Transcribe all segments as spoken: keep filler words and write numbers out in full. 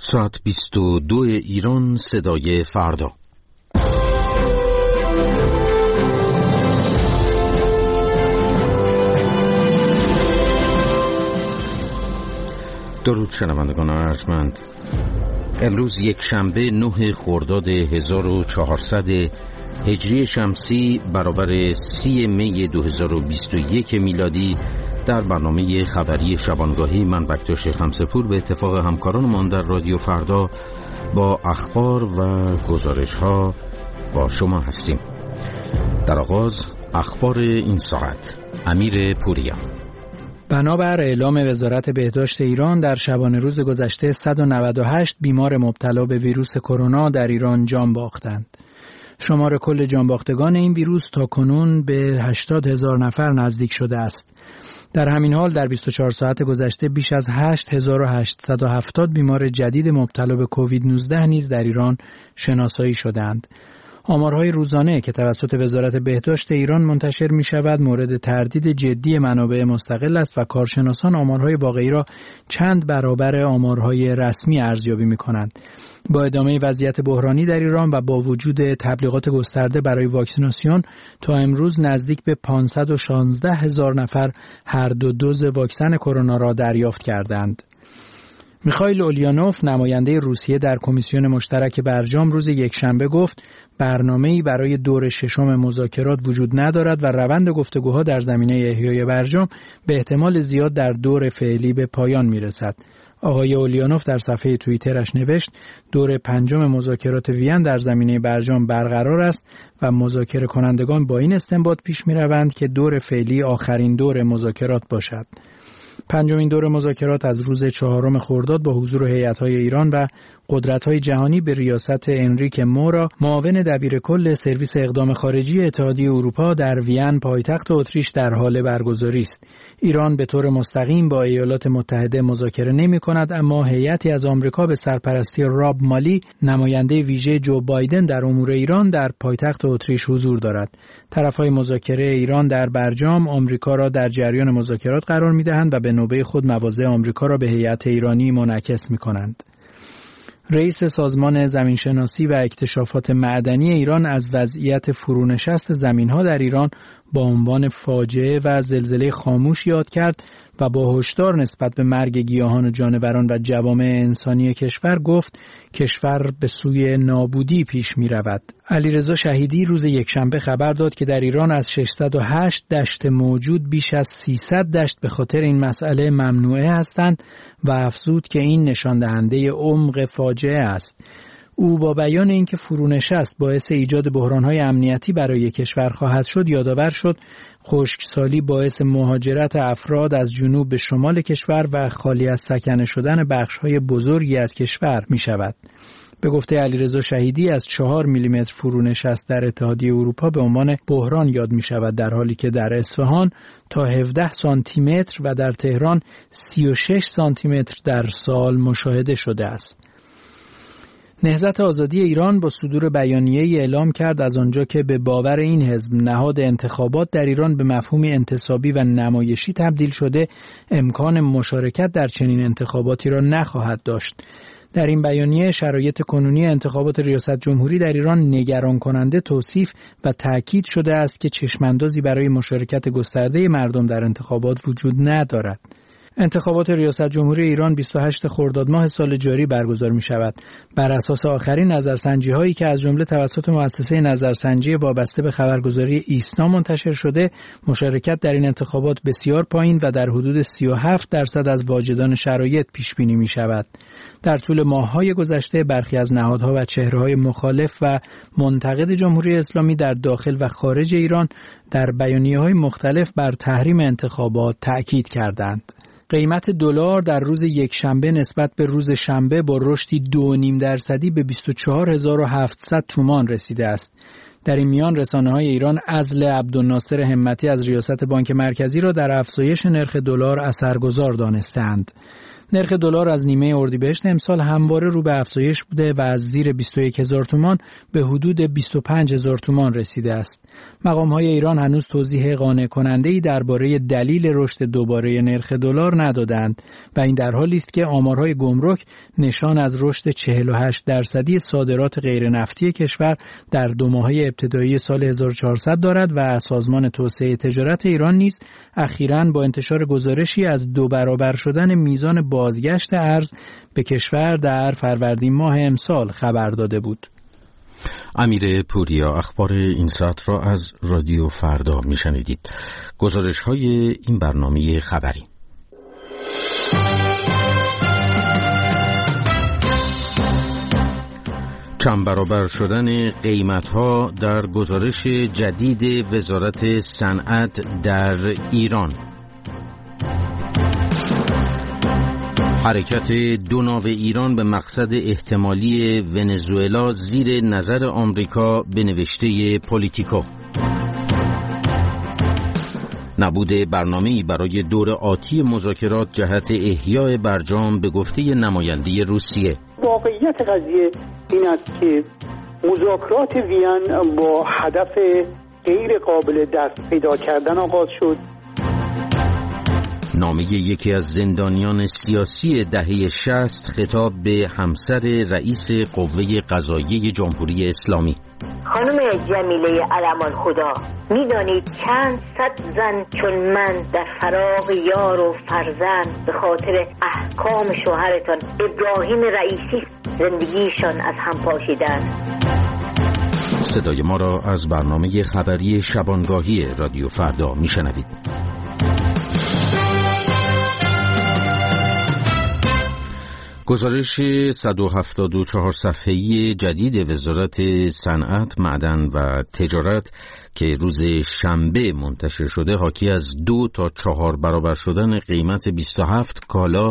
ساعت بیست و دو ایران، صدای فردا. درود شنوندگان ارجمند. امروز یک شنبه نه خرداد هزار و چهارصد هجری شمسی برابر سی می دو هزار و بیست و یک میلادی در برنامه خبری شبانگاهی من بکتاش خمسپور به اتفاق همکارانمان در رادیو فردا با اخبار و گزارش ها با شما هستیم. در آغاز اخبار این ساعت. امیر پوریا. بنابر اعلام وزارت بهداشت ایران در شبانه روز گذشته صد و نود و هشت بیمار مبتلا به ویروس کرونا در ایران جان باختند. شمار کل جانباختگان این ویروس تا کنون به هشتاد هزار نفر نزدیک شده است. در همین حال در بیست و چهار ساعت گذشته بیش از هشت هزار و هشتصد و هفتاد بیمار جدید مبتلا به کووید نوزده نیز در ایران شناسایی شدند. آمارهای روزانه که توسط وزارت بهداشت ایران منتشر می شود مورد تردید جدی منابع مستقل است و کارشناسان آمارهای واقعی را چند برابر آمارهای رسمی ارزیابی می کنند. با ادامه وضعیت بحرانی در ایران و با وجود تبلیغات گسترده برای واکسیناسیون تا امروز نزدیک به پانصد و شانزده هزار نفر هر دو دوز واکسن کرونا را دریافت کردند. میخائیل اولیانوف نماینده روسیه در کمیسیون مشترک برجام روز یکشنبه گفت برنامه‌ای برای دور ششم مذاکرات وجود ندارد و روند گفتگوها در زمینه احیای برجام به احتمال زیاد در دور فعلی به پایان میرسد. آقای اولیانوف در صفحه توییترش نوشت دور پنجم مذاکرات وین در زمینه برجام برقرار است و مذاکره کنندگان با این استنباط پیش می‌روند که دور فعلی آخرین دور مذاکرات باشد. پنجمین دور مذاکرات از روز چهارم خرداد با حضور هیئت‌های ایران و قدرت‌های جهانی به ریاست انریک مورا، معاون دبیر کل سرویس اقدام خارجی اتحادیه اروپا در وین پایتخت اتریش در حال برگزاری است. ایران به طور مستقیم با ایالات متحده مذاکره نمی‌کند، اما هیئتی از آمریکا به سرپرستی راب مالی، نماینده ویژه جو بایدن در امور ایران، در پایتخت اتریش حضور دارد. طرف‌های مذاکره ایران در برجام آمریکا را در جریان مذاکرات قرار می‌دهند و به نوبه خود مواضع آمریکا را به هیئت ایرانی منعکس می‌کنند. رئیس سازمان زمینشناسی و اکتشافات معدنی ایران از وضعیت فرونشست زمین‌ها در ایران با عنوان فاجعه و زلزله خاموش یاد کرد و با هشدار نسبت به مرگ گیاهان و جانوران و جوامع انسانی کشور گفت کشور به سوی نابودی پیش می رود. علیرضا شهیدی روز یکشنبه خبر داد که در ایران از ششصد و هشت دشت موجود بیش از سیصد دشت به خاطر این مسئله ممنوعه هستند و افزود که این نشان دهنده عمق فاجعه است. او با بیان اینکه فرونشست باعث ایجاد بحران‌های امنیتی برای کشور خواهد شد یادآور شد خشکسالی باعث مهاجرت افراد از جنوب به شمال کشور و خالی از سکنه شدن بخش‌های بزرگی از کشور می‌شود. به گفته علیرضا شهیدی از چهار میلیمتر فرونشست در اتحادیه اروپا به عنوان بحران یاد می‌شود، در حالی که در اصفهان تا هفده سانتی متر و در تهران سی و شش سانتی متر در سال مشاهده شده است. نهضت آزادی ایران با صدور بیانیه‌ای اعلام کرد از آنجا که به باور این حزب نهاد انتخابات در ایران به مفهومی انتصابی و نمایشی تبدیل شده، امکان مشارکت در چنین انتخاباتی را نخواهد داشت. در این بیانیه شرایط کنونی انتخابات ریاست جمهوری در ایران نگران کننده توصیف و تأکید شده است که چشماندازی برای مشارکت گسترده مردم در انتخابات وجود ندارد. انتخابات ریاست جمهوری ایران بیست و هشت خرداد ماه سال جاری برگزار می شود. بر اساس آخرین نظرسنجی هایی که از جمله توسط مؤسسه نظرسنجی وابسته به خبرگزاری ایسنا منتشر شده، مشارکت در این انتخابات بسیار پایین و در حدود سی و هفت درصد از واجدان شرایط پیش بینی می شود. در طول ماه‌های گذشته برخی از نهادها و چهره‌های مخالف و منتقد جمهوری اسلامی در داخل و خارج ایران در بیانیه‌های مختلف بر تحریم انتخابات تأکید کردند. قیمت دلار در روز یکشنبه نسبت به روز شنبه با رشدی دو و نیم درصدی به بیست و چهار هزار و هفتصد تومان رسیده است. در این میان رسانه‌های ایران عزل عبدالناصر همتی از ریاست بانک مرکزی را در افزایش نرخ دلار اثرگذار دانستند. نرخ دلار از نیمه اردیبهشت امسال همواره رو به افزایش بوده و از زیر بیست و یک هزار تومان به حدود بیست و پنج هزار تومان رسیده است. مقام‌های ایران هنوز توضیح قانع کننده‌ای درباره دلیل رشد دوباره نرخ دلار ندادند و این در حالی است که آمارهای گمرک نشان از رشد چهل و هشت درصدی صادرات غیر نفتی کشور در دو ماهه ابتدایی سال هزار و چهارصد دارد و سازمان توسعه تجارت ایران نیز اخیراً با انتشار گزارشی از دو برابر شدن میزان بازگشت ارز به کشور در فروردین ماه امسال خبر داده بود. امیر پوریا، اخبار این ساعت را از رادیو فردا میشنیدید. گزارش های این برنامه خبری. چند برابر شدن قیمت‌ها در گزارش جدید وزارت صنعت در ایران. حرکت دو ناو ایران به مقصد احتمالی ونزوئلا زیر نظر آمریکا به نوشته پولیتیکو. نبود برنامه‌ای برای دور آتی مذاکرات جهت احیای برجام به گفته نماینده روسیه. واقعیت قضیه این است که مذاکرات وین با هدف غیر قابل دست پیدا کردن آغاز شد. نامه یکی از زندانیان سیاسی دهه شصت خطاب به همسر رئیس قوه قضاییه جمهوری اسلامی. خانم جمیله علمان خدا، میدانید چند صد زن چون من در فراق یار و فرزند به خاطر احکام شوهرتان ابراهیم رئیسی زندگیشان از هم پاشیدند. صدای ما را از برنامه خبری شبانگاهی رادیو فردا میشنوید. گزارش صد و هفتاد و چهار صفحه‌ای جدید وزارت صنعت، معدن و تجارت که روز شنبه منتشر شده حاکی از دو تا چهار برابر شدن قیمت بیست و هفت کالا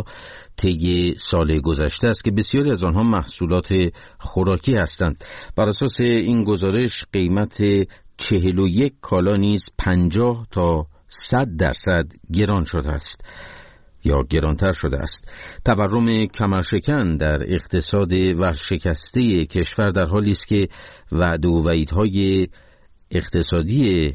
طی سال گذشته است که بسیاری از آنها محصولات خوراکی هستند. بر اساس این گزارش قیمت چهل و یک کالا نیز پنجاه تا صد درصد گران شده است یا گرانتر شده است. تورم کمرشکن در اقتصاد ورشکسته کشور در حالی است که وعده و وعیدهای اقتصادی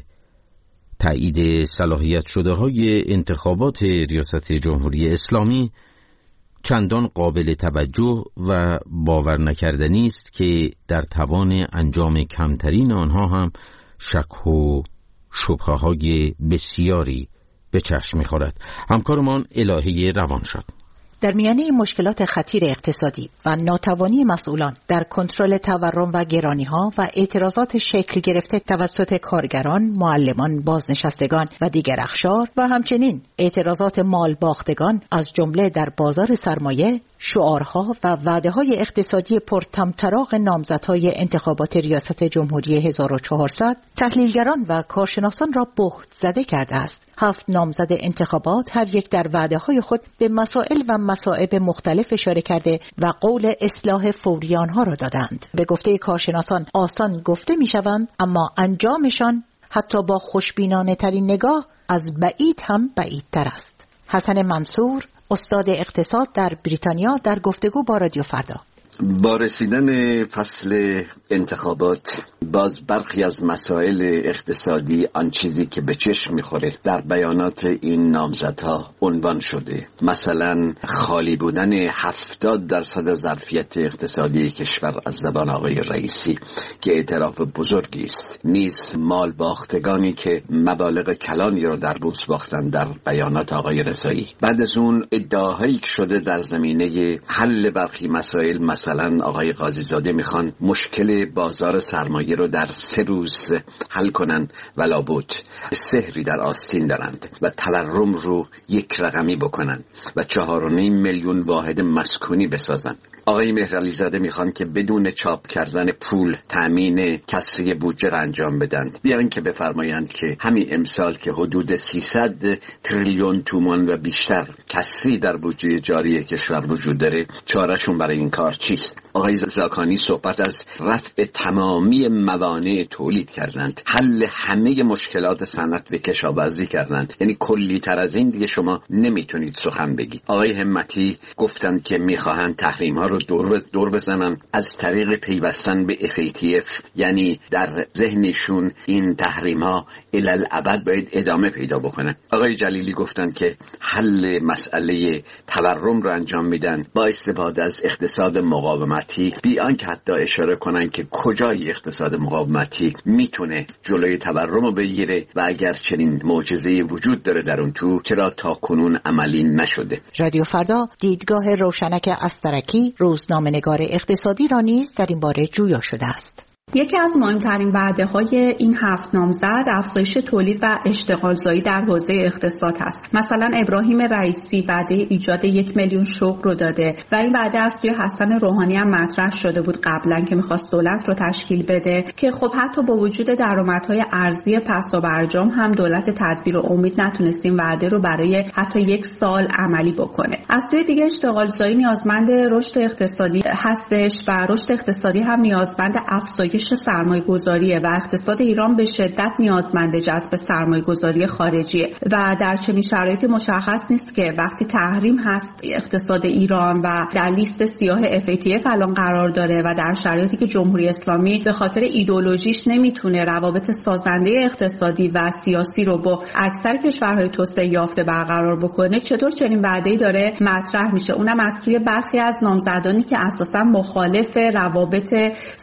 تایید صلاحیت شده های انتخابات ریاست جمهوری اسلامی چندان قابل توجه و باور نکردنی است که در توان انجام کمترین آنها هم شک و شبهه های بسیاری به چشم می‌خورد. همکارمان الهی روانشاد در میانه این مشکلات خطیر اقتصادی و ناتوانی مسئولان در کنترل تورم و گرانی‌ها و اعتراضات شکل گرفته توسط کارگران، معلمان، بازنشستگان و دیگر اقشار و همچنین اعتراضات مال باختگان از جمله در بازار سرمایه، شعارها و وعده‌های اقتصادی پرطمطراق نامزدهای انتخابات ریاست جمهوری هزار و چهارصد، تحلیلگران و کارشناسان را بهت زده کرده است. هفت نامزد انتخابات هر یک در وعده‌های خود به مسائل و مصائب مختلف اشاره کرده و قول اصلاح فوری آنها را دادند. به گفته کارشناسان آسان گفته می‌شوند، اما انجامشان حتی با خوشبینانه ترین نگاه از بعید هم بعیدتر است. حسن منصور، استاد اقتصاد در بریتانیا، در گفتگو با رادیو فردا: با رسیدن فصل انتخابات باز برخی از مسائل اقتصادی، آن چیزی که به چشم میخوره در بیانات این نامزدها عنوان شده. مثلا خالی بودن هفتاد درصد ظرفیت اقتصادی کشور از زبان آقای رئیسی که اعتراف بزرگی است. نیز مال باختگانی که مبالغ کلانی رو در بورس باختن در بیانات آقای رضایی. بعد از اون ادعاهایی که شده در زمینه حل برخی مسائل، مثلا آقای قاضی زاده میخوان مشکل بازار سرمایه رو در سه روز حل کنن و لابد سحری در آستین دارند و تورم رو یک رقمی بکنن و چهار و نیم میلیون واحد مسکونی بسازن. آقای مهرعلی زاده میخوان که بدون چاپ کردن پول تامین کسری بودجه را انجام بدن. بیان که بفرمایند که همین امسال که حدود سیصد تریلیون تومان و بیشتر کسری در بودجه جاری کشور وجود داره، چارهشون برای این کار چیست؟ آقای زاکانی صحبت از رفع تمامی موانع تولید کردند، حل همه مشکلات صنعت به کشاورزی کردند. یعنی کلی تر از این دیگه شما نمیتونید سخن بگید. آقای همتی گفتند که میخواهند تحریم ها رو دور دور بزنن از طریق پیوستن به اف ای تی اف، یعنی در ذهنشون این تحریم ها الالابد باید ادامه پیدا بکنن. آقای جلیلی گفتند که حل مسئله تورم رو انجام میدن با استفاده از اقتصاد مقاومتی، بیان که حتی اشاره کنن که کجای اقتصاد مقاومتی میتونه جلوی تورم رو بگیره و اگر چنین معجزه‌ای وجود داره در اون تو، چرا تا کنون عملی نشده. رادیو فردا دیدگاه روشنک استرکی، روزنامه‌نگار اقتصادی را نیز در این باره جویا شده است. یکی از مهمترین وعده‌های این هفت نامزد افزایش تولید و اشتغالزایی در حوزه اقتصاد است. مثلا ابراهیم رئیسی وعده ایجاد یک میلیون شغل رو داده و این وعده از سوی حسن روحانی هم مطرح شده بود قبلا که می‌خواست دولت رو تشکیل بده، که خب حتی با وجود درآمدهای ارزی پس و برجام هم دولت تدبیر و امید نتونست این وعده رو برای حتی یک سال عملی بکنه. از سوی دیگه اشتغالزایی نیازمند رشد اقتصادی هستش و رشد اقتصادی هم نیازمند افزایش سرمایه گذاریه و اقتصاد ایران به شدت نیازمند جذب سرمایه گذاری خارجیه و در چنین شرایطی مشخص نیست که وقتی تحریم هست اقتصاد ایران و در لیست سیاه اف ای تی اف الان قرار داره و در شرایطی که جمهوری اسلامی به خاطر ایدئولوژیش نمیتونه روابط سازنده اقتصادی و سیاسی رو با اکثر کشورهای توسعه یافته برقرار بکنه، چطور چنین وعده‌ای داره مطرح میشه؟ اونم از سوی برخی از نامزدانی که اساسا مخالف روابط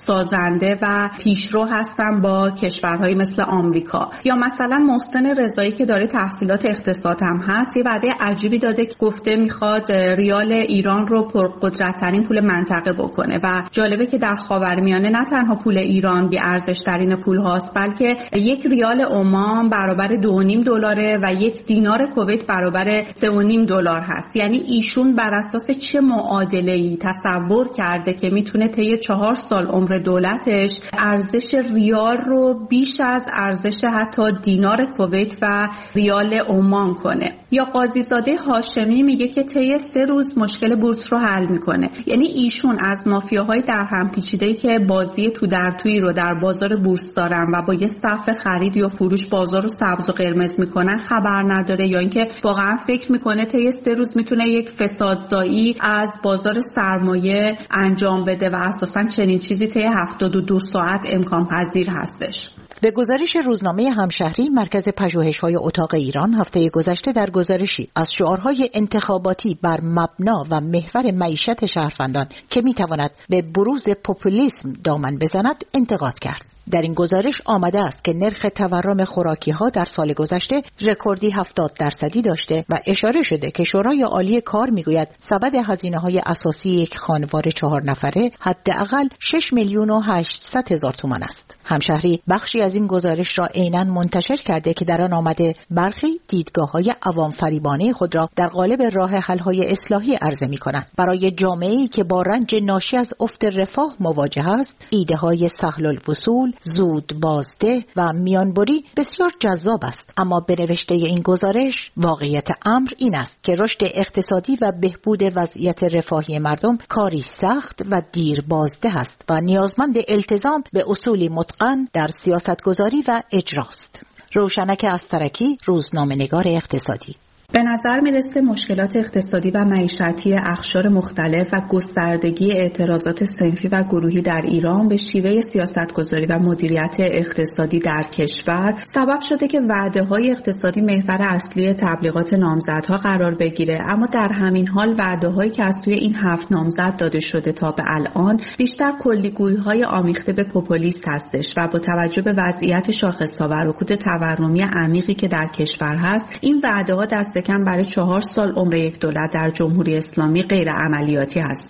سازنده و پیشرو هستن با کشورهای مثل آمریکا. یا مثلا محسن رضایی که داره تحصیلات اقتصاد هم هست، یه وعده عجیبی داده که گفته میخواد ریال ایران رو پرقدرت‌ترین پول منطقه بکنه و جالبه که در خاورمیانه نه تنها پول ایران بی ارزش ترین پول هاست، بلکه یک ریال عمان برابر دو و نیم دلاره و یک دینار کویت برابر سه و نیم دلار هست. یعنی ایشون بر اساس چه معادله‌ای تصور کرده که میتونه طی چهار سال عمر دولتش ارزش ریال رو بیش از ارزش حتی دینار کویت و ریال عمان کنه؟ یا قاضیزاده هاشمی میگه که طی سه روز مشکل بورس رو حل میکنه. یعنی ایشون از مافیاهای در هم پیچیده‌ای که بازی تو در تویی رو در بازار بورس دارن و با یه صف خرید یا فروش بازار رو سبز و قرمز میکنن خبر نداره، یا اینکه واقعا فکر میکنه طی سه روز میتونه یک فسادزایی از بازار سرمایه انجام بده و اساسا چنین چیزی طی هفتاد و دو ساعت امکان پذیر هستش. به گزارش روزنامه همشهری، مرکز پژوهش‌های اتاق ایران هفته گذشته در گزارشی از شعارهای انتخاباتی بر مبنا و محور معیشت شهروندان که میتواند به بروز پوپولیسم دامن بزند انتقاد کرد. در این گزارش آمده است که نرخ تورم خوراکی ها در سال گذشته رکوردی هفتاد درصدی داشته و اشاره شده که شورای عالی کار میگوید سبد هزینه های اساسی یک خانوار چهار نفره حداقل شش میلیون و هشتصد هزار تومان است. همشهری بخشی از این گزارش را عیناً منتشر کرده که در آن آمده برخی دیدگاه های عوام فریبانه خود را در قالب راه حل های اصلاحی عرضه می کنند. برای جامعه‌ای که با رنج ناشی از افت رفاه مواجه است، ایده های سهل الوصول، زود بازده و میانبری بسیار جذاب است، اما به نوشته این گزارش واقعیت امر این است که رشد اقتصادی و بهبود وضعیت رفاهی مردم کاری سخت و دیر بازده است و نیازمند التزام به اصولی متقن در سیاستگذاری و اجراست. روشنک استرکی، روزنامه‌نگار اقتصادی. به نظر میرسه مشکلات اقتصادی و معیشتی اقشار مختلف و گستردگی اعتراضات صنفی و گروهی در ایران به شیوه سیاستگذاری و مدیریت اقتصادی در کشور سبب شده که وعده‌های اقتصادی محور اصلی تبلیغات نامزدها قرار بگیره، اما در همین حال وعده‌هایی که از سوی این هفت نامزد داده شده تا به الان بیشتر کلیگویی‌های آمیخته به پوپولیست هستش و با توجه به وضعیت شاخص‌ها و رکود تورمی عمیقی که در کشور هست، این وعده‌ها دست کم برای چهار سال عمر یک دولت در جمهوری اسلامی غیر عملیاتی هستند.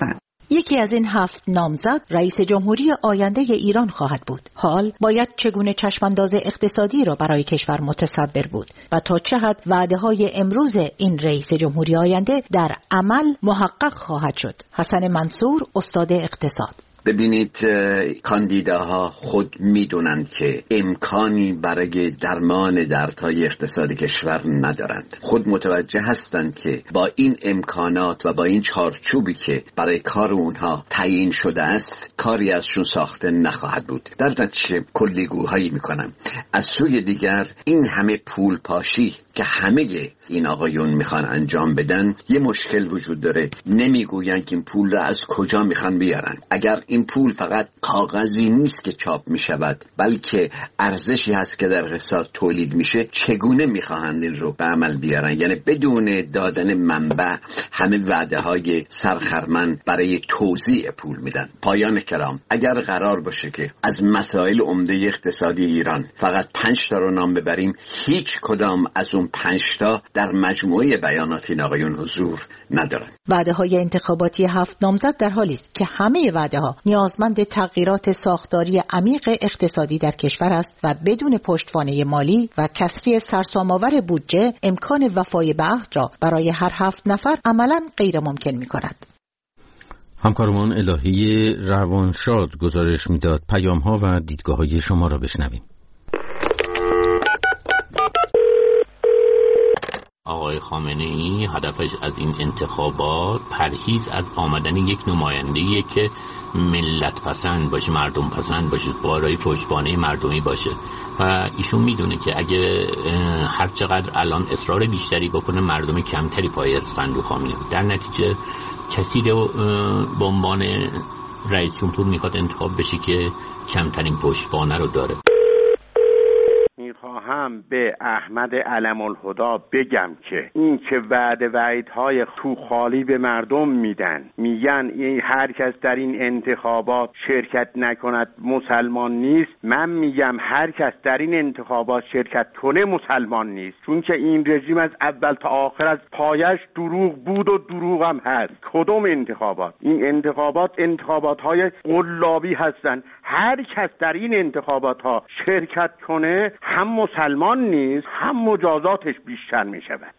یکی از این هفت نامزد رئیس جمهوری آینده ایران خواهد بود. حال باید چگونه چشمانداز اقتصادی را برای کشور متصور بود و تا چه حد وعده‌های امروز این رئیس جمهوری آینده در عمل محقق خواهد شد. حسن منصور، استاد اقتصاد. ببینید، کاندیداها خود میدونند که امکانی برای درمان دردهای اقتصادی کشور ندارند. خود متوجه هستند که با این امکانات و با این چارچوبی که برای کار اونها تعیین شده است کاری ازشون ساخته نخواهد بود. در نتیجه کلیگوهایی میکنم. از سوی دیگر این همه پول پاشی که همه این آقایون میخوان انجام بدن، یه مشکل وجود داره. نمیگوین که این پول را از کجا میخوان بیارن. اگر این پول فقط کاغذی نیست که چاپ میشود، بلکه ارزشی هست که در اقتصاد تولید میشه، چگونه میخواهند این رو به عمل بیارن؟ یعنی بدون دادن منبع همه وعده های سرخرمن برای توزیع پول میدن. پایان کلام، اگر قرار باشه که از مسائل عمده اقتصادی ایران فقط پنج تا رو نام ببریم، هیچ کدام از اون پنج تا در مجموعه بیانات این آقایون حضور ندارن. وعده های انتخاباتی هفت نامزد در حالی است که همه وعده ها نیازمند تغییرات ساختاری عمیق اقتصادی در کشور است و بدون پشتوانه مالی و کسری سرسام‌آور بودجه امکان وفای به عهد را برای هر هفت نفر عملاً غیر ممکن می‌کند. همکارمان الهی روانشاد گزارش میداد. پیام‌ها و دیدگاه‌های شما را بشنویم. آقای خامنه‌ای هدفش از این انتخابات پرهیز از آمدن یک نماینده‌ای که ملت پسند باشه، مردم پسند باشه، بالای پشتوانه مردمی باشه و ایشون میدونه که اگه هر چقدر الان اصرار بیشتری بکنه مردم کمتری پای صندوق ها میاد. در نتیجه کسی رو به عنوان رئیس جمهور میخواد انتخاب بشه که کمترین پشتوانه رو داره. میخواهم به احمد علم الهدا بگم که این که وعده وعیدهای تو خالی به مردم میدن، میگن این هر کس در این انتخابات شرکت نکند مسلمان نیست، من میگم هر کس در این انتخابات شرکت کنه مسلمان نیست، چون که این رژیم از اول تا آخر از پایش دروغ بود و دروغ هم هست. کدوم انتخابات؟ این انتخابات انتخابات های قلابی هستن. هر کس در این انتخابات ها شرکت کنه هم مسلمان نیست هم مجازاتش بیشتر می شود.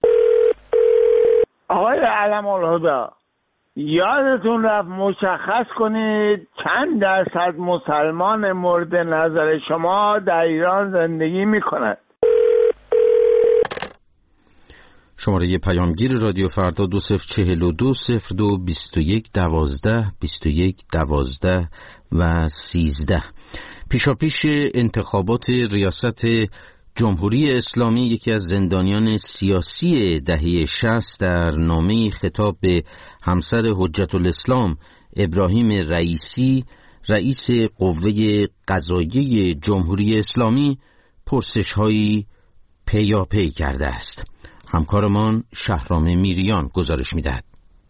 آقای علم الهدا، یادتون رفت مشخص کنید چند درصد مسلمان مورد نظر شما در ایران زندگی می کند؟ شماره پیامگیر رادیو فردا دو صفر چهل و دو صفر دو بیست و یک دوازده بیست و یک دوازده و سیزده. پیشاپیش انتخابات ریاست جمهوری اسلامی، یکی از زندانیان سیاسی دهه شصت در نامه خطاب به همسر حجت الاسلام ابراهیم رئیسی، رئیس قوه قضاییه جمهوری اسلامی، پرسش‌هایی پیاپی کرده است. همکارمان شهرام میریان گزارش می‌دهد.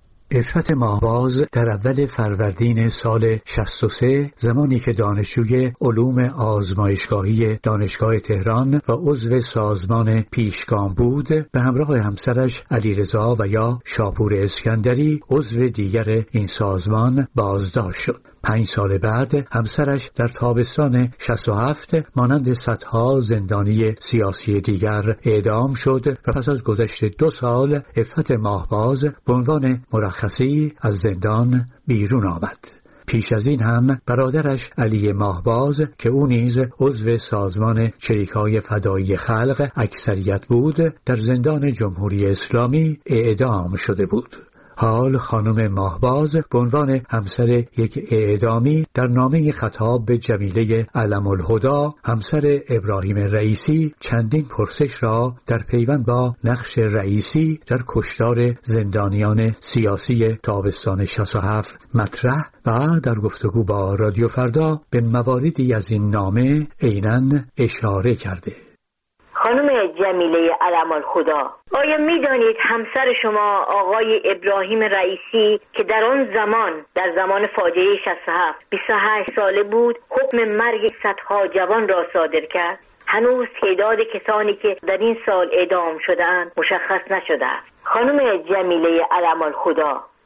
عفت ماهباز در اول فروردین سال شصت و سه، زمانی که دانشجوی علوم آزمایشگاهی دانشگاه تهران و عضو سازمان پیشگام بود، به همراه همسرش علیرضا و یا شاپور اسکندری، عضو دیگر این سازمان، بازداشت شد. پنج سال بعد همسرش در تابستان شصت و هفت مانند صدها زندانی سیاسی دیگر اعدام شد و پس از گذشت دو سال عفت ماهباز به عنوان مرخصی از زندان بیرون آمد. پیش از این هم برادرش علی ماهباز که او نیز عضو سازمان چریک‌های فدایی خلق اکثریت بود، در زندان جمهوری اسلامی اعدام شده بود. حال خانم ماهباز به عنوان همسر یک اعدامی در نامه خطاب به جمیله علم الهدا، همسر ابراهیم رئیسی، چندین پرسش را در پیوند با نقش رئیسی در کشتار زندانیان سیاسی تابستان شصت و هفت مطرح و در گفتگو با رادیو فردا به مواردی از این نامه عیناً اشاره کرده. خانم جمیله علم الهدا، آیا میدانید همسر شما آقای ابراهیم رئیسی که در آن زمان در زمان فاجعه شصت و هفت بیست و هشت ساله بود، حکم مرگ صدها جوان را صادر کرد؟ هنوز تعداد کسانی که در این سال اعدام شدند مشخص نشده است. خانم جمیله علم الهدا،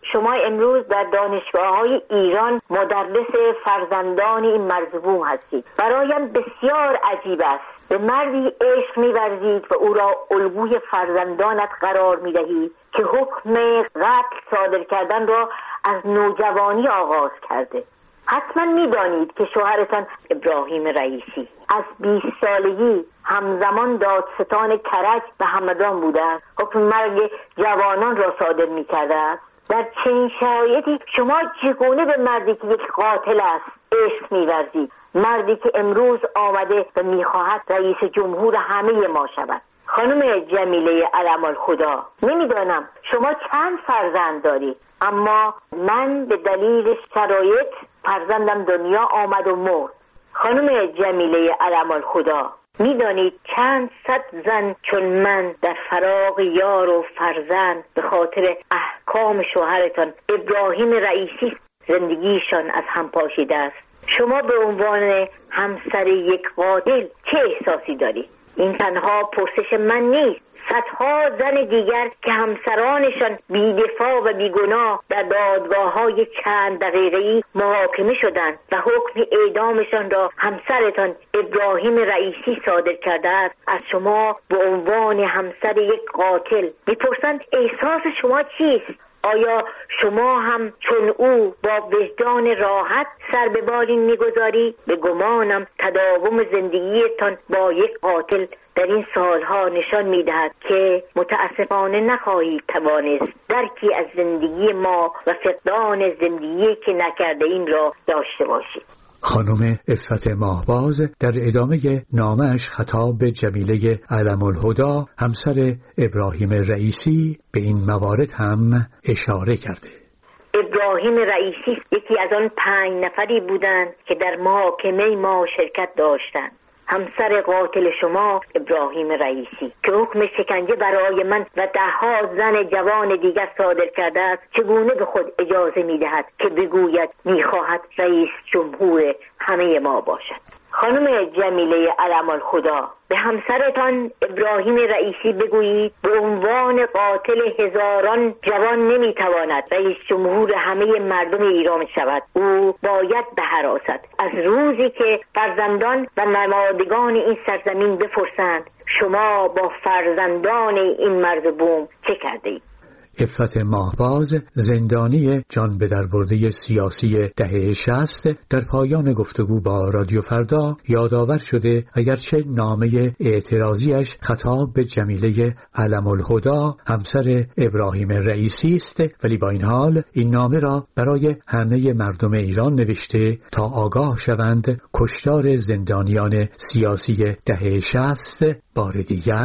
شما امروز در دانشگاه‌های ایران مدرس فرزندان این مرزبون هستید. برایم بسیار عجیب است به مردی عشق می‌ورزید و او را الگوی فرزندانت قرار می‌دهید که حکم قتل صادر کردن را از نوجوانی آغاز کرده. حتما می‌دانید که شوهرتان ابراهیم رئیسی از بیست سالگی همزمان دادستان کرج و همدان بوده است، حکم مرگ جوانان را صادر می‌کرده است. در چنین شرایطی شما چگونه به مردی که یک قاتل است عشق می‌ورزید؟ مردی که امروز آمده و می‌خواهد رئیس جمهور همه ما شود. خانم جمیله علم الخدا، نمیدانم شما چند فرزند دارید، اما من به دلیل شرایط فرزندم دنیا آمد و مرد. خانم جمیله علم الخدا، میدانید چند صد زن چون من در فراق یار و فرزند به خاطر احکام شوهرتان ابراهیم رئیسی زندگیشان از هم پاشیده است. شما به عنوان همسر یک قاتل چه احساسی دارید؟ این تنها پرسش من نیست. صدها زن دیگر که همسرانشان بی‌دفاع و بیگناه در دادگاه‌های چند دقیقه‌ای محاکمه شدند و حکم اعدامشان را همسرتان ابراهیم رئیسی صادر کرده است، از شما به عنوان همسر یک قاتل می‌پرسند احساس شما چیست؟ آیا شما هم چون او با وجدان راحت سر به بالین می‌گذارید؟ به گمانم تداوم زندگیتان با یک قاتل در این سالها نشان می‌دهد که متاسفانه نخواهید توانست درکی از زندگی ما و فقدان زندگی که نکرده ایم را داشته باشید. خانم عفت ماهباز در ادامه نامه‌اش خطاب به جمیله علم الهدی همسر ابراهیم رئیسی به این موارد هم اشاره کرده. ابراهیم رئیسی یکی از آن پنج نفری بودند که در محاکمه ما شرکت داشتند. همسر قاتل شما ابراهیم رئیسی که حکم شکنجه برای من و دهها زن جوان دیگر صادر کرده است، چگونه به خود اجازه می‌دهد که بگوید می‌خواهد رئیس جمهور همه ما باشد؟ خانم جمیله علم الخدا، به همسرتان ابراهیم رئیسی بگویید به عنوان قاتل هزاران جوان نمیتواند رئیس جمهور همه مردم ایران شود. او باید به حراست از روزی که فرزندان و نمادگان این سرزمین بپرسند شما با فرزندان این مرد بوم چه کرده اید؟ عفت ماهباز زندانی جان به دربرده سیاسی دهه شصت در پایان گفتگو با رادیو فردا یادآور شده اگرچه نامه اعتراضیش خطاب به جمیله علم الهدی همسر ابراهیم رئیسی است، ولی با این حال این نامه را برای همه مردم ایران نوشته تا آگاه شوند کشتار زندانیان سیاسی دهه شصت بار دیگر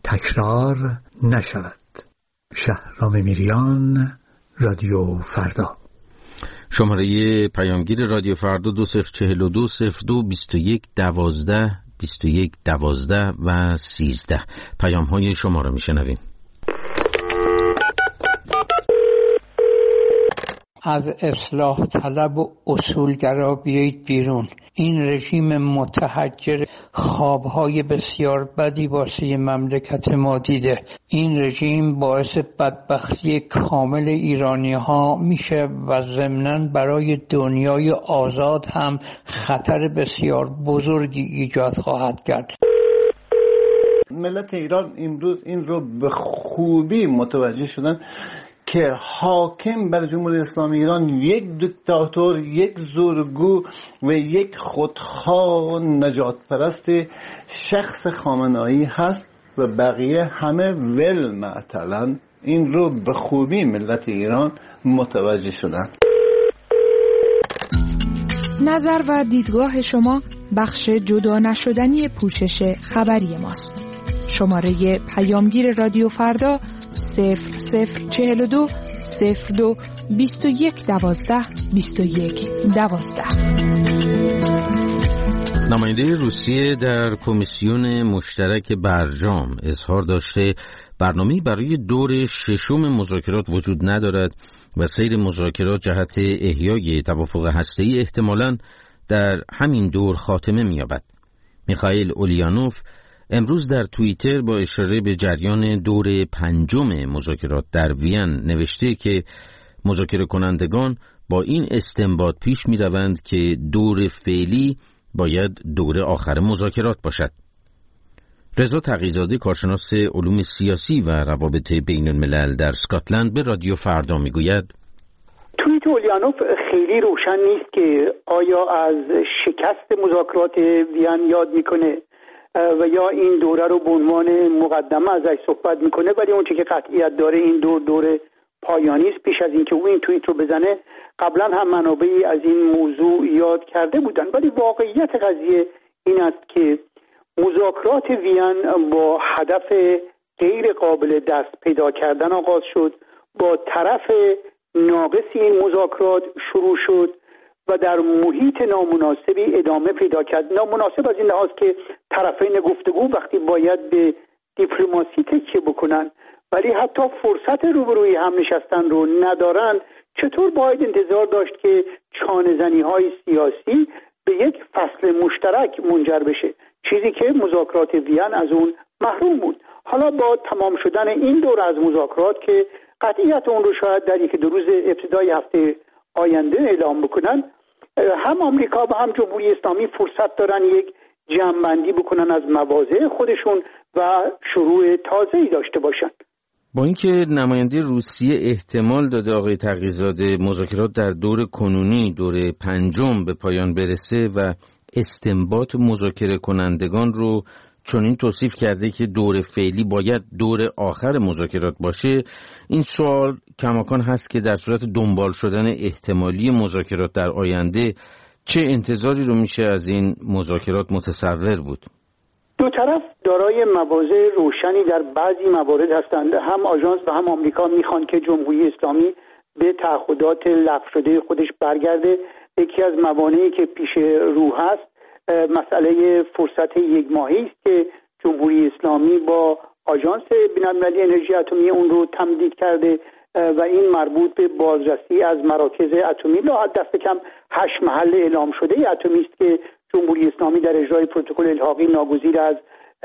تکرار نشود. شهرام میریان، رادیو فردا. شماره پیامگیر رادیو فردا دو صفر چهل و دو صفر دو بیست و یک دوازده بیست و یک دوازده و سیزده. پیام های شما را میشنویم. از اصلاح طلب و اصولگرا بیایید بیرون. این رژیم متحجر خوابهای بسیار بدی واسه مملکت ما دیده. این رژیم باعث بدبختی کامل ایرانی ها میشه و ضمناً برای دنیای آزاد هم خطر بسیار بزرگی ایجاد خواهد کرد. ملت ایران امروز این رو به خوبی متوجه شدن که حاکم بر جمهوری اسلامی ایران یک دیکتاتور، یک زورگو و یک خودخواه نجات پرست شخص خامنه‌ای هست و بقیه همه ول معطلن. این رو به خوبی ملت ایران متوجه شدن. نظر و دیدگاه شما بخش جدا نشدنی پوشش خبری ماست. شماره پیامگیر رادیو فردا صفر صفر چهل و دو صفر دو بیست و یک دوازده بیست و یک دوازده. نماینده روسیه در کمیسیون مشترک برجام اظهار داشته برنامه‌ای برای دور ششم مذاکرات وجود ندارد و سیر مذاکرات جهت احیای توافق هسته‌ای احتمالاً در همین دور خاتمه می‌یابد. میخائیل اولیانوف امروز در توییتر با اشاره به جریان دور پنجم مذاکرات در وین نوشته که مذاکره کنندگان با این استنباط پیش می روند که دور فعلی باید دور آخر مذاکرات باشد. رضا تقی‌زاده کارشناس علوم سیاسی و روابط بین الملل در اسکاتلند به رادیو فردا می گوید توییت اولیانوف خیلی روشن نیست که آیا از شکست مذاکرات وین یاد میکنه و یا این دوره رو به عنوان مقدمه ازش صحبت میکنه، ولی اون چه که قطعیت داره این دور دور پایانی است. پیش از اینکه او این توییت رو بزنه قبلا هم منابعی از این موضوع یاد کرده بودن، ولی واقعیت قضیه این است که مذاکرات وین با هدف غیر قابل دست پیدا کردن آغاز شد، با طرف ناقصی این مذاکرات شروع شد و در محیط نامناسبی ادامه پیدا کرد. نامناسب از این لحاظ که طرفین گفتگو وقتی باید به دیپلماسی تکیه بکنن ولی حتی فرصت روبروی هم نشستن رو ندارن، چطور باید انتظار داشت که چانه‌زنی های سیاسی به یک فصل مشترک منجر بشه، چیزی که مذاکرات وین از اون محروم بود. حالا با تمام شدن این دور از مذاکرات که قطعیت اون رو شاید در یک دو روز ابتدای هفته آینده اعلام بکنن، هم آمریکا و هم جمهوری اسلامی فرصت دارن یک جمع‌بندی بکنن از مواضع خودشون و شروع تازه‌ای داشته باشن. با اینکه نماینده روسیه احتمال داده آقای تقی‌زاده مذاکرات در دور کنونی دور پنجم به پایان برسه و استنباط مذاکره کنندگان رو چنین توصیف کرده که دور فعلی باید دور آخر مذاکرات باشه، این سوال کماکان هست که در صورت دنبال شدن احتمالی مذاکرات در آینده چه انتظاری رو میشه از این مذاکرات متصور بود؟ دو طرف دارای مواضع روشنی در بعضی موارد هستند. هم آژانس و هم آمریکا میخوان که جمهوری اسلامی به تعهدات لغو شده خودش برگرده. یکی از موانعی که پیش رو هست مسئله فرصت یک ماهی است که جمهوری اسلامی با آژانس بین‌المللی انرژی اتمی اون رو تمدید کرده و این مربوط به بازرسی از مراکز اتمی لاحد دست کم هشت محل اعلام شده اتمی است که جمهوری اسلامی در اجرای پروتکل الحاقی ناگزیر از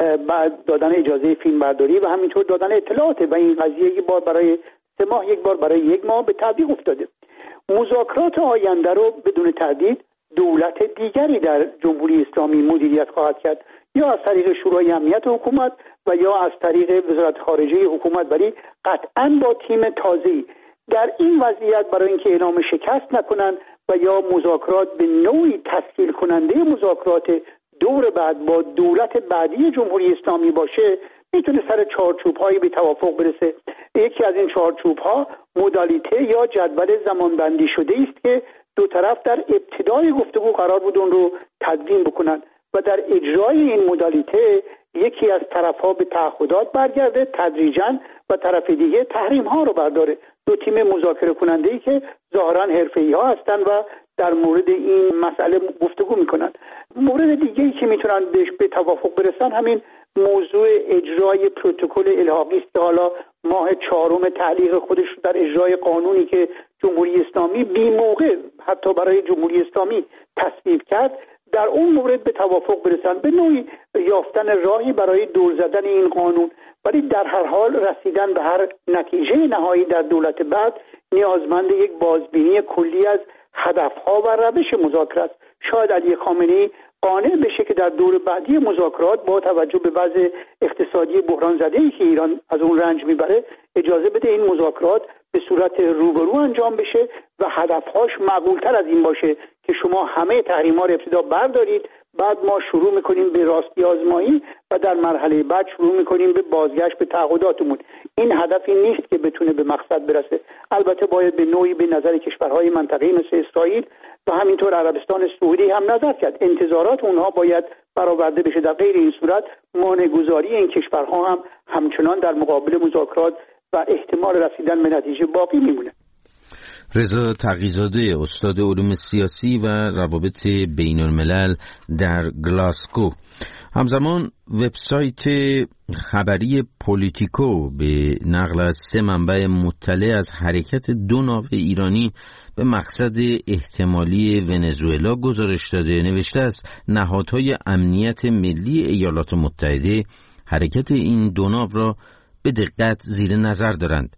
بعد دادن اجازه فیلمبرداری و همینطور دادن اطلاعات و این قضیه یک بار برای سه ماه یک بار برای یک ماه به تطبیق افتاده. مذاکرات آینده رو بدون تردید دولت دیگری در جمهوری اسلامی مدیریت خواهد کرد، یا از طریق شورای امنیت حکومت و یا از طریق وزارت خارجه حکومت، ولی قطعاً با تیم تازه‌ای. در این وضعیت برای اینکه اعلام شکست نکنن و یا مذاکرات به نوعی تسهیل کننده مذاکرات دور بعد با دولت بعدی جمهوری اسلامی باشه، میتونه سر چارچوب‌هایی به توافق برسه. یکی از این چارچوب‌ها مدالیته یا جدول زمانبندی شده است که دو طرف در ابتدای گفتگو قرار بود اون رو تدوین بکنن و در اجرای این مدالیته یکی از طرف‌ها به تعهدات برگرده تدریجاً و طرف دیگه تحریم‌ها رو برداره. دو تیم مذاکره کننده‌ای که ظاهراً حرفه‌ای‌ها هستن و در مورد این مسئله گفتگو میکنن. مورد دیگه‌ای که میتونن بهش به توافق برسن همین موضوع اجرای پروتکل الحاقی است که حالا ماه چهارم تعلیق خودش در اجرای قانونی که جمهوری اسلامی بی موقع حتی برای جمهوری اسلامی تصویب کرد، در اون مورد به توافق برسن، به نوعی یافتن راهی برای دور زدن این قانون. ولی در هر حال رسیدن به هر نتیجه نهایی در دولت بعد نیازمند یک بازبینی کلی از هدفها و روش مذاکرات. شاید علی خامنه‌ای قانع بشه که در دور بعدی مذاکرات با توجه به وضع اقتصادی بحران زده‌ای که ایران از اون رنج میبره اجازه بده این مذاکرات به صورت روبرو انجام بشه و هدفهاش معقول‌تر از این باشه که شما همه تحریم‌ها رو ابتدا بردارید، بعد ما شروع میکنیم به راستی آزمایی و در مرحله بعد شروع میکنیم به بازگشت به تعهداتمون. این هدفی نیست که بتونه به مقصد برسه. البته باید به نوعی به نظر کشورهای منطقه‌ای مثل اسرائیل و همینطور عربستان سعودی هم نظر کرد. انتظارات اونها باید برآورده بشه. در غیر این صورت مانع‌گذاری این کشورها هم همچنان در مقابل مذاکرات و احتمال رسیدن به نتیجه باقی میمونه. رضا تقی‌زاده استاد علوم سیاسی و روابط بین الملل در گلاسگو. همزمان وبسایت خبری پولیتیکو به نقل از سه منبع مطلع از حرکت دو ناو ایرانی به مقصد احتمالی ونزوئلا گزارش داده. نوشته است نهادهای امنیت ملی ایالات متحده حرکت این دو ناو را به دقت زیر نظر دارند.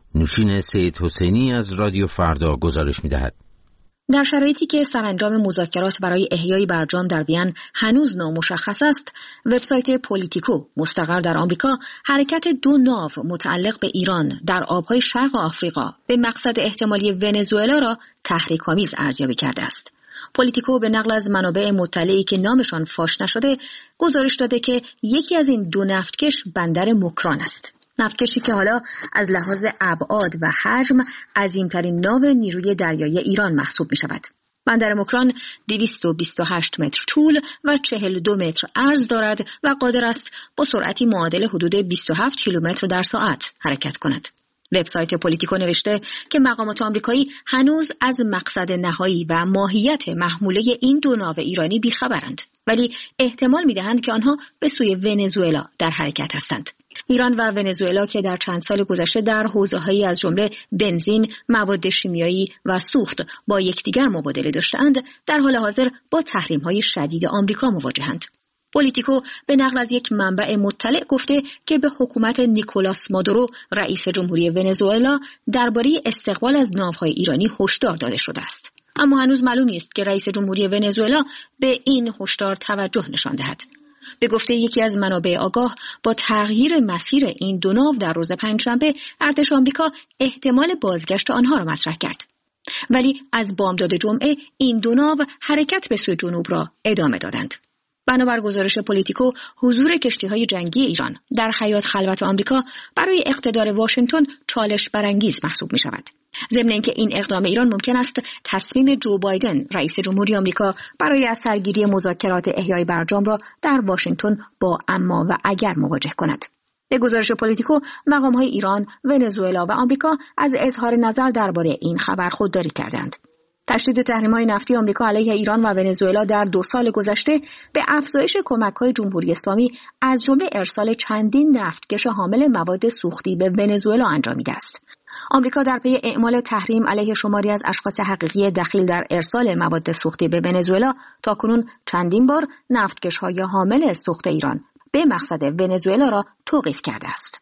نوشین سید حسینی از رادیو فردا گزارش می‌دهد. در شرایطی که سرانجام مذاکرات برای احیای برجام در وین هنوز نامشخص است، وبسایت پولیتیکو مستقر در آمریکا حرکت دو ناو متعلق به ایران در آبهای شرق آفریقا به مقصد احتمالی ونزوئلا را تحریک‌آمیز ارزیابی کرده است. پولیتیکو به نقل از منابع مطلعی که نامشان فاش نشده گزارش داده که یکی از این دو نفتکش بندر مکران است. نفتکشی که حالا از لحاظ ابعاد و حجم عظیمترین ناو نیروی دریایی ایران محسوب می شود. بندر مکران دویست و بیست و هشت متر طول و چهل و دو متر عرض دارد و قادر است با سرعتی معادل حدود بیست و هفت کیلومتر در ساعت حرکت کند. وبسایت پولیتیکو نوشته که مقامات آمریکایی هنوز از مقصد نهایی و ماهیت محموله این دو ناو ایرانی بیخبرند، ولی احتمال می‌دهند که آنها به سوی ونزوئلا در حرکت هستند. ایران و ونزوئلا که در چند سال گذشته در حوزه‌هایی از جمله بنزین، مواد شیمیایی و سوخت با یکدیگر مبادله داشته‌اند، در حال حاضر با تحریم‌های شدید آمریکا مواجهند. پولیتیکو به نقل از یک منبع مطلع گفته که به حکومت نیکولاس مادورو رئیس جمهوری ونزوئلا درباره استقبال از ناوهای ایرانی هشدار داده شده است. اما هنوز معلوم نیست که رئیس جمهوری ونزوئلا به این هشدار توجه نشان دهد. به گفته یکی از منابع آگاه، با تغییر مسیر این دو ناو در روز پنجشنبه، ارتش آمریکا احتمال بازگشت آنها را مطرح کرد. ولی از بامداد جمعه این دو ناو حرکت به سوی جنوب را ادامه دادند. بنابر گزارش پولیتیکو، حضور کشتی‌های جنگی ایران در حیات خلوت آمریکا برای اقتدار واشنگتن چالش برانگیز محسوب می‌شود. ضمن اینکه این اقدام ایران ممکن است تصمیم جو بایدن رئیس جمهوری آمریکا برای از سرگیری مذاکرات احیای برجام را در واشنگتن با اما و اگر مواجه کند. به گزارش پولیتیکو، مقام‌های ایران، ونزوئلا و آمریکا از اظهار نظر درباره این خبر خودداری کردند. تشدید تحریم‌های نفتی آمریکا علیه ایران و ونزوئلا در دو سال گذشته به افزایش کمک‌های جمهوری اسلامی از جمله ارسال چندین نفتکش حامل مواد سوختی به ونزوئلا انجامیده است. آمریکا در پی اعمال تحریم علیه شماری از اشخاص حقیقی دخیل در ارسال مواد سوختی به ونزوئلا تاکنون چندین بار نفتکش‌های حامل سوخت ایران به مقصد ونزوئلا را توقیف کرده است.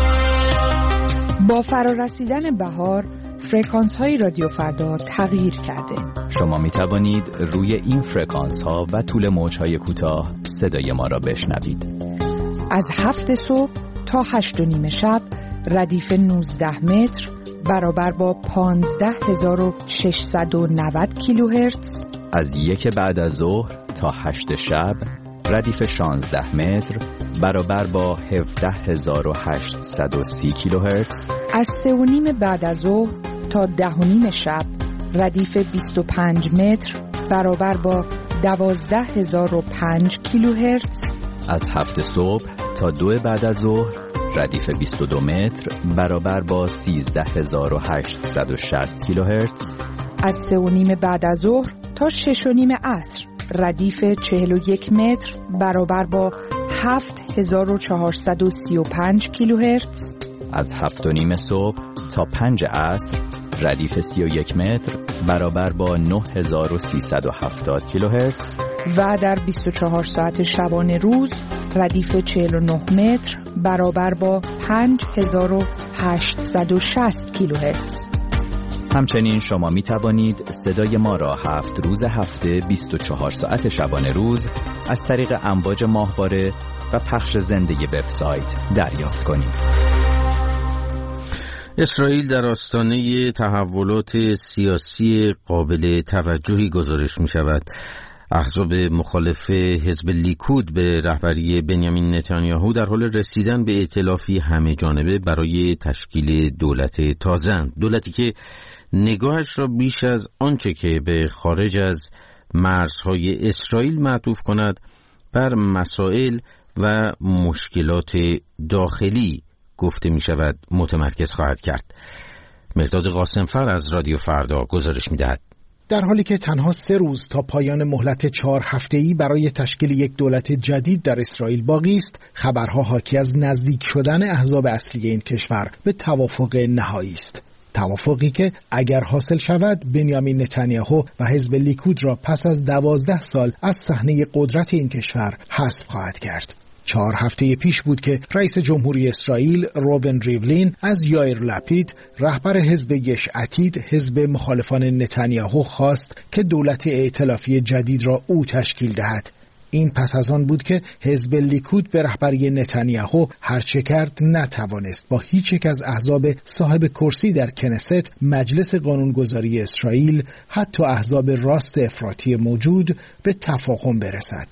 با فرارسیدن بهار، فرکانس های رادیو فردا تغییر کرده. شما می توانید روی این فرکانس ها و طول موج های کوتاه صدای ما را بشنوید. از هفت صبح تا هشت و نیم شب ردیف نوزده متر برابر با پانزده هزار و ششصد و نود کیلوهرتز. از یک بعد از ظهر تا هشت شب ردیف شانزده متر برابر با هفده هزار و هشتصد و سی کیلوهرتز. از سه و نیم بعد از ظهر تا ده و نیم شب ردیف بیست و پنج متر برابر با دوازده هزار و پنج کیلوهرتز. از هفت صبح تا دو بعد از ظهر ردیف بیست و دو متر برابر با سیزده هزار و هشتصد و شصت کیلوهرتز. از سه و نیم بعد از ظهر تا شش و نیم عصر ردیف چهل و یک متر برابر با هفت هزار و چهارصد و سی و پنج کیلوهرتز. از هفت و نیم صبح تا پنج عصر ردیف سی و یک متر برابر با نه هزار و سیصد و هفتاد کیلوهرتز. و در بیست و چهار ساعت شبانه روز ردیف چهل و نه متر برابر با پنج هزار و هشتصد و شصت کیلوهرتز. همچنین شما می توانید صدای ما را هفت روز هفته بیست و چهار ساعت شبانه روز از طریق امواج ماهواره و پخش زنده وبسایت دریافت کنید. اسرائیل در آستانه تحولات سیاسی قابل توجهی گزارش می شود. احزاب مخالف حزب لیکود به رهبری بنیامین نتانیاهو در حال رسیدن به ائتلافی همه جانبه برای تشکیل دولت تازه‌اند. دولتی که نگاهش را بیش از آنچه که به خارج از مرزهای اسرائیل معطوف کند بر مسائل و مشکلات داخلی گفته می شود متمرکز خواهد کرد. مرداد قاسمفر از رادیو فردا گزارش می دهد. در حالی که تنها سه روز تا پایان مهلت چهار هفته‌ای برای تشکیل یک دولت جدید در اسرائیل باقی است، خبرها حاکی از نزدیک شدن احزاب اصلی این کشور به توافق نهایی است. توافقی که اگر حاصل شود بنیامین نتانیاهو و حزب لیکود را پس از دوازده سال از صحنه قدرت این کشور حذف خواهد کرد. چهار هفته پیش بود که رئیس جمهوری اسرائیل روبن ریولین از یائیر لپید رهبر حزب یش عتید حزب مخالفان نتانیاهو خواست که دولت ائتلافی جدید را او تشکیل دهد. این پس از آن بود که حزب لیکود به رهبری نتانیاهو هرچه کرد نتوانست با هیچ یک از احزاب صاحب کرسی در کنست مجلس قانونگذاری اسرائیل، حتی احزاب راست افراطی موجود، به تفاهم برسد.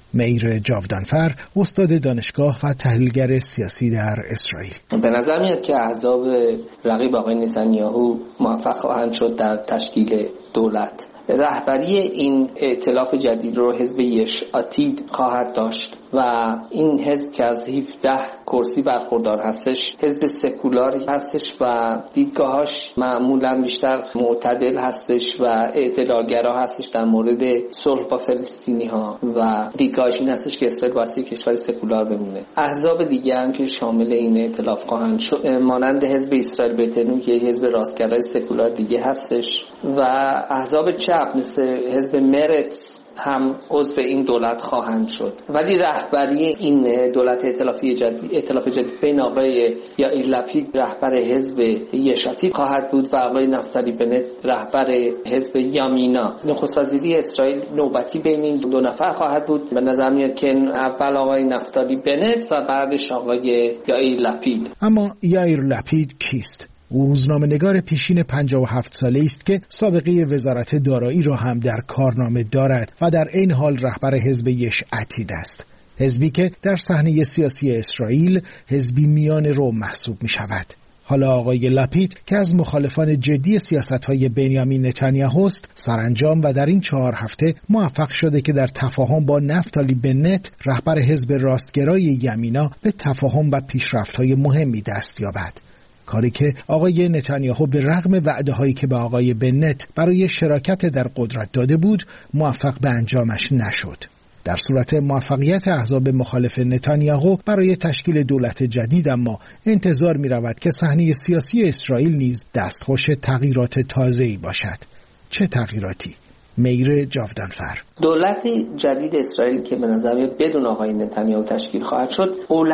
میر جاودانفر، استاد دانشگاه و تحلیلگر سیاسی در اسرائیل: به نظر میاد که احزاب رقیب آقای نتانیاهو موفق خواهند شد در تشکیل دولت. رهبری این ائتلاف جدید رو حزب یش عتید خواهد داشت و این حزب که از هفده کرسی برخوردار هستش حزب سکولار هستش و دیدگاهاش معمولا بیشتر معتدل هستش و اعتدالگرا هستش در مورد صلح با فلسطینی ها و دیدگاهش این هستش که اسرائیل واسه کشور سکولار بمونه. احزاب دیگه هم که شامل این ائتلاف خواهند شد مانند حزب اسرائیل بهتنو که حزب راستگرای سکولار دیگه هستش و احزاب چپ مثل حزب مرتس هم عضو این دولت خواهند شد. ولی رهبری این دولت ائتلافی جدید ائتلاف جدید بین آقای یائیر لپید رهبر حزب یش عتید خواهد بود و آقای نفتالی بنت رهبر حزب یامینا. نخست وزیری اسرائیل نوبتی بین این دو نفر خواهد بود. به نظر میاد که اول آقای نفتالی بنت و بعدش آقای یائیر لپید. اما یائیر لپید کیست؟ او روزنامه‌نگار پیشین پنجاه و هفت ساله است که سابقه وزارت دارایی را هم در کارنامه دارد و در این حال رهبر حزب یش عتید است. حزبی که در صحنه سیاسی اسرائیل حزبی میان رو محسوب می شود. حالا آقای لپید که از مخالفان جدی سیاست‌های بنیامین نتانیاهو است، سرانجام و در این چهار هفته موفق شده که در تفاهم با نفتالی بنت رهبر حزب راستگرای یمینا به تفاهم و پیشرفت‌های مهمی دست یابد. کاری که آقای نتانیاهو به رغم وعده‌هایی که به آقای بنت برای شراکت در قدرت داده بود موفق به انجامش نشد. در صورت موفقیت احزاب مخالف نتانیاهو برای تشکیل دولت جدید اما انتظار می‌رود که صحنه سیاسی اسرائیل نیز دستخوش تغییرات تازه‌ای باشد. چه تغییراتی؟ میر جاودانفر: دولت جدید اسرائیل که به نظر میاد بدون آقای نتانیاهو تشکیل خواهد شد،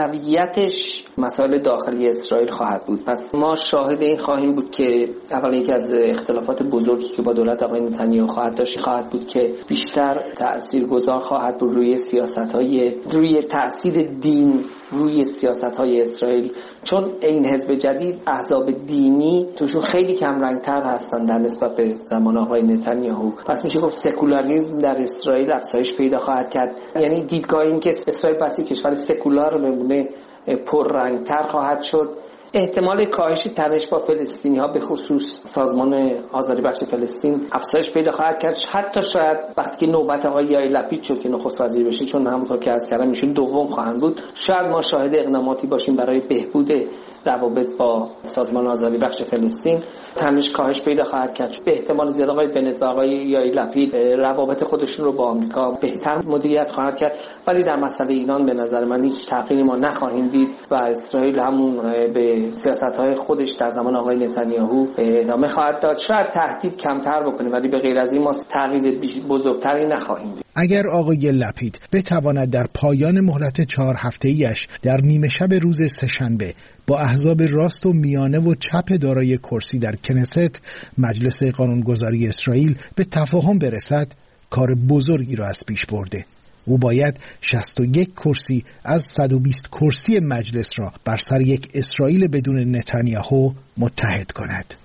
اولویتش مسائل داخلی اسرائیل خواهد بود. پس ما شاهد این خواهیم بود که اولا یکی از اختلافات بزرگی که با دولت آقای نتانیاهو خواهد داشت خواهد بود که بیشتر تاثیرگذار خواهد بود روی سیاست‌های روی تاثیر دین روی سیاست‌های اسرائیل، چون این حزب جدید احزاب دینی توشون خیلی کم رنگ‌تر هستن در نسبت به زمان آقای نتانیاهو. پس میشه گفت سکولاریسم در اسرائیل افزایش پیدا خواهد کرد. یعنی دیدگاه این که اسرائیل بسی کشور سکولار بمونه پررنگ‌تر خواهد شد. احتمال کاهش تنش با فلسطینی ها به خصوص سازمان آزادی بخش فلسطین افزایش پیدا خواهد کرد. حتی شاید وقتی که نوبت آقای یائیر لپید شد که نخست وزیر بشه، چون همونطور که عرض کردم ایشون دوم خواهند بود، شاید ما شاهد اقداماتی باشیم برای بهبود روابط با سازمان آزادی بخش فلسطین. تنش کاهش پیدا خواهد کرد. به احتمال زیاد آقای بنت و آقای یائیر لپید روابط خودشون رو با آمریکا بهتر مدیریت خواهد کرد. ولی در مسئله ایران به نظر من هیچ تغییری ما نخواهیم دید و اسرائیل همون به سیاست‌های خودش در زمان آقای نتانیاهو ادامه خواهد داد. شاید تهدید کمتر بکنه ولی به غیر از این ما تغییر بزرگتری نخواهیم دید. اگر آقای لپید بتواند در پایان مهلت چهار هفته‌ایش در نیمه شب روز سه‌شنبه با احزاب راست و میانه و چپ دارای کرسی در کنست مجلس قانونگذاری اسرائیل به تفاهم برسد، کار بزرگی را از پیش برده. او باید شصت و یک کرسی از صد و بیست کرسی مجلس را بر سر یک اسرائیل بدون نتانیاهو متحد کند.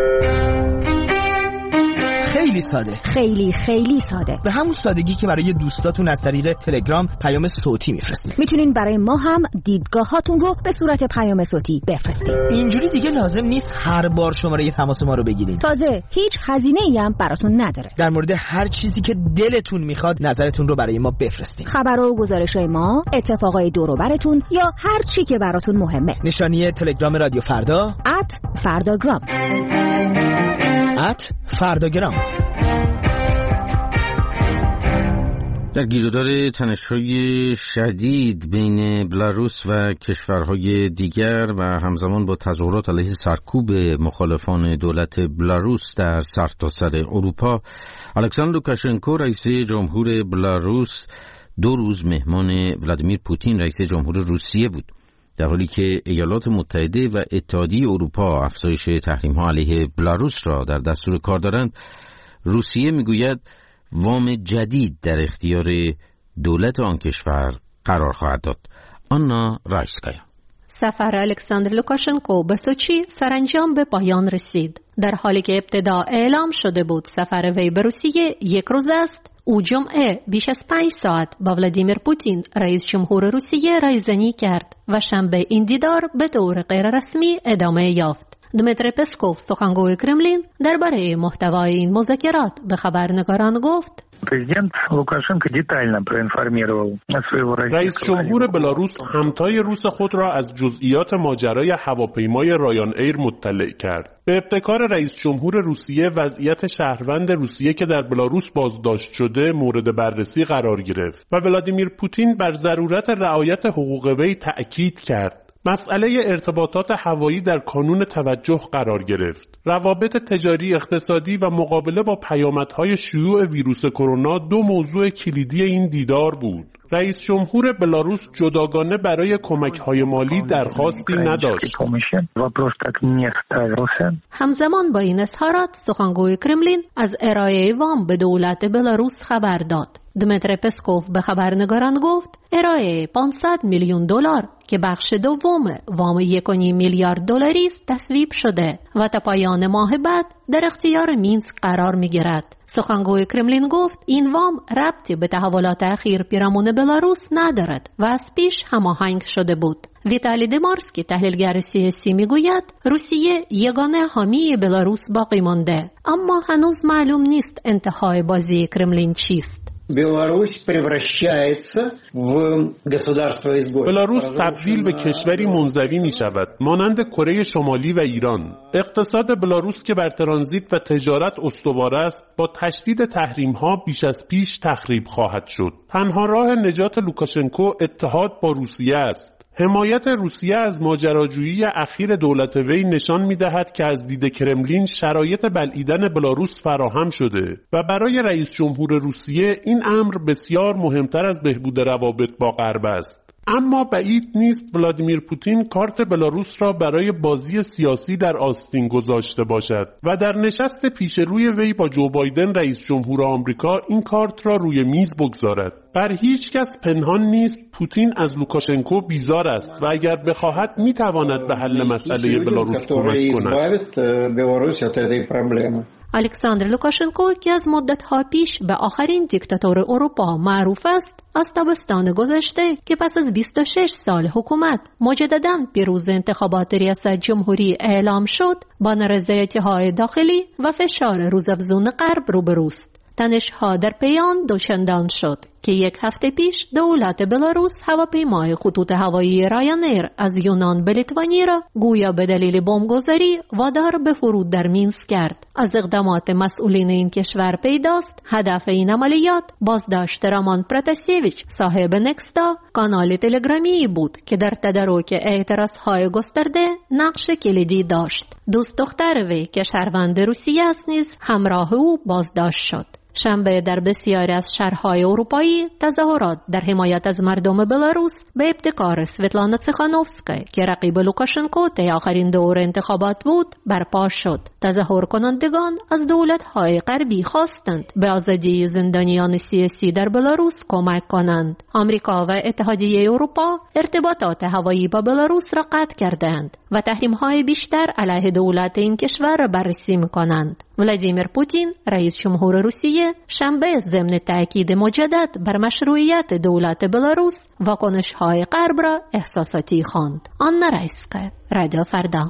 خیلی ساده، خیلی خیلی ساده، به همون سادگی که برای دوستاتون از طریق تلگرام پیام صوتی میفرستید. میتونین برای ما هم دیدگاهاتون رو به صورت پیام صوتی بفرستید. اینجوری دیگه لازم نیست هر بار شماره تماس ما رو بگیرید. تازه هیچ هزینه‌ای هم براتون نداره. در مورد هر چیزی که دلتون میخواد نظرتون رو برای ما بفرستید. خبرها و گزارش‌های ما، اتفاقای دور و براتون یا هر چی که براتون مهمه. نشانی تلگرام رادیو فردا ات فرداگرام ات فرداگرام. در گیرودار تنش‌های شدید بین بلاروس و کشورهای دیگر و همزمان با تظاهرات علیه سرکوب مخالفان دولت بلاروس در سرتاسر اروپا، الکساندر لوکاشنکو رئیس جمهور بلاروس دو روز مهمان ولادیمیر پوتین رئیس جمهور روسیه بود، در حالی که ایالات متحده و اتحادیه اروپا افزایش تحریم‌ها علیه بلاروس را در دستور کار دارند. روسیه میگوید وام جدید در اختیار دولت آن کشور قرار خواهد داد. آنا رایسکایا. سفر الکساندر لوکاشنکو به سوچی سرانجام به پایان رسید. در حالی که ابتدا اعلام شده بود سفر وی به روسیه یک روز است، او جمعه بیش از پنج ساعت با ولادیمیر پوتین رئیس جمهور روسیه رایزنی کرد و شنبه این دیدار به طور غیر رسمی ادامه یافت. دمیتری پسکوف، سخنگوی کرملین، درباره محتوای این مذاکرات به خبرنگاران گفت: Президент Лукашенко детально проинформировал своего رئیس جمهور بلاروس همتای روس خود را از جزئیات ماجرای هواپیمای رایان ایر مطلع کرد. به ابتکار رئیس جمهور روسیه وضعیت شهروند روسیه که در بلاروس بازداشت شده مورد بررسی قرار گرفت و ولادیمیر پوتین بر ضرورت رعایت حقوق وی تأکید کرد. مسئله ارتباطات هوایی در کانون توجه قرار گرفت. روابط تجاری، اقتصادی و مقابله با پیامدهای شیوع ویروس کرونا دو موضوع کلیدی این دیدار بود. رئیس جمهور بلاروس جداگانه برای کمک‌های مالی درخواستی نداشت. همزمان با این اظهارات، سخنگوی کرملین از ارائه وام به دولت بلاروس خبر داد. دمیتری پسکوف به خبرنگاران گفت ارائه پانصد میلیون دلار که بخش دوم وام یک و نیم میلیارد دلاری است تصویب شده و تا پایان ماه بعد در اختیار مینسک قرار می‌گیرد. سخنگوی کرملین گفت این وام ربطی به تحولات اخیر پیرامون بلاروس ندارد و از پیش هماهنگ شده بود. ویتالی دمارسکی، تحلیلگر سیاسی، میگوید روسیه یگانه حامی بلاروس باقی مانده، اما هنوز معلوم نیست انتهای بازی کرملین چیست. بلاروس بلاروس تبدیل به کشوری منزوی می شود مانند کره شمالی و ایران. اقتصاد بلاروس که بر ترانزیت و تجارت استوار است با تشدید تحریم ها بیش از پیش تخریب خواهد شد. تنها راه نجات لوکاشنکو اتحاد با روسیه است. حمایت روسیه از ماجراجویی اخیر دولت وی نشان می‌دهد که از دید کرملین شرایط بلعیدن بلاروس فراهم شده و برای رئیس جمهور روسیه این امر بسیار مهمتر از بهبود روابط با غرب است. اما بعید نیست ولادیمیر پوتین کارت بلاروس را برای بازی سیاسی در آستین گذاشته باشد و در نشست پیش روی وی با جو بایدن رئیس جمهور آمریکا این کارت را روی میز بگذارد. بر هیچ کس پنهان نیست پوتین از لوکاشنکو بیزار است و اگر بخواهد میتواند به حل مسئله بلاروس کمک کند. الکساندر لوکاشنکو که از مدت‌ها پیش به آخرین دیکتاتور اروپا معروف است، از تابستان گذشته که پس از بیست و شش سال حکومت مجدداً پیروز انتخابات ریاست جمهوری اعلام شد، با نارضایتی‌های داخلی و فشار روزافزون غرب روبروست. تنش‌ها در پیان دوچندان شد که یک هفته پیش دولت بلاروس هواپیمای خطوط هوایی راینیر از یونان به لیتوانی را گویا به دلیل بمبگذاری وادار به فرود در مینسک کرد. از اقدامات مسئولین این کشور پیداست هدف این عملیات بازداشت رامان پراتاسیویچ صاحب نکستا، کانال تلگرامی بود که در تدارک اعتراضهای گسترده نقش کلیدی داشت. دوست دختر وی که شهروند روسیه است نیز همراه او بازداشت شد. شنبه در بسیاری از شهرهای اروپایی تظاهرات در حمایت از مردم بلاروس به ابتکار سویتلانا تیخانوفسکا که رقیب لوکاشنکو طی آخرین دور انتخابات بود برپا شد. تظاهر کنندگان از دولت‌های غربی خواستند به آزادی زندانیان سیاسی در بلاروس کمک کنند. آمریکا و اتحادیه اروپا ارتباطات هوایی با بلاروس را قطع کردند و تحریم‌های بیشتر علیه دولت این کشور را بررسی می‌کنند. ولادیمیر پوتین رئیس جمهور روسیه شنبه ضمن تأکید مجدد بر مشروعیت دولت بلاروس واکنش‌های غرب را احساساتی خواند. آنا رایسکا، رادیو فردا.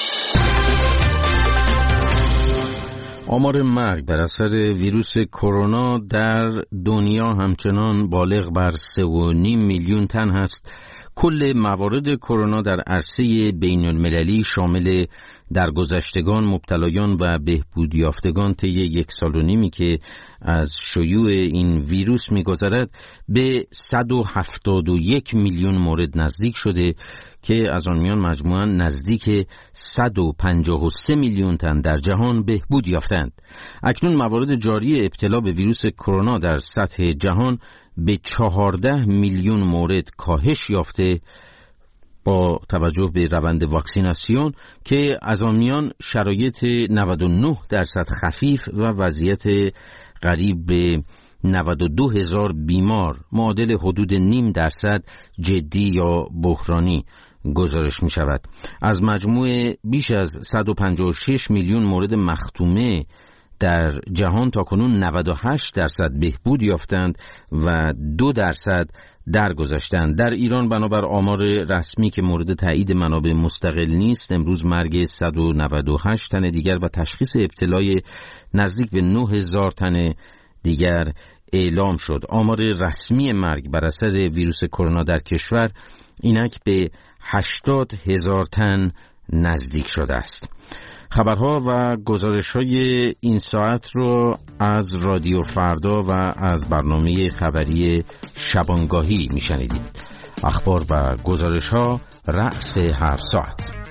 آمار مرگ بر اثر ویروس کرونا در دنیا همچنان بالغ بر سه و نیم میلیون تن هست. کل موارد کرونا در عرصه بین المللی شامل درگذشتگان، مبتلایان و بهبود یافتگان طی یک سال و نیمی که از شیوع این ویروس می‌گذرد به صد و هفتاد و یک میلیون مورد نزدیک شده که از آن میان مجموعاً نزدیک صد و پنجاه و سه میلیون تن در جهان بهبود یافتند. اکنون موارد جاری ابتلا به ویروس کرونا در سطح جهان به چهارده میلیون مورد کاهش یافته با توجه به روند واکسیناسیون که از آن میان شرایط نود و نه درصد خفیف و وضعیت قریب به نود و دو هزار بیمار معادل حدود نیم درصد جدی یا بحرانی گزارش می شود. از مجموع بیش از صد و پنجاه و شش میلیون مورد مختومه در جهان تاکنون نود و هشت درصد بهبود یافتند و دو درصد درگذشتند. در ایران بنابر آمار رسمی که مورد تایید منابع مستقل نیست، امروز مرگ صد و نود و هشت تن دیگر و تشخیص ابتلای نزدیک به نه هزار تن دیگر اعلام شد. آمار رسمی مرگ بر اثر ویروس کرونا در کشور اینک به هشتاد هزار تن نزدیک شده است. خبرها و گزارش‌های این ساعت رو از رادیو فردا و از برنامه خبری شبانگاهی میشنیدید. اخبار و گزارش‌ها رأس هر ساعت.